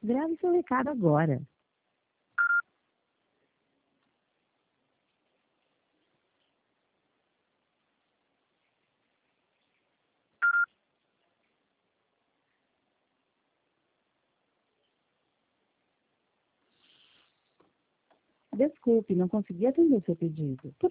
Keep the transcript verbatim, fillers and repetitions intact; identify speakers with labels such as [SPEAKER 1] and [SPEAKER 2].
[SPEAKER 1] Grave seu recado agora. Desculpe, não consegui atender seu pedido. Por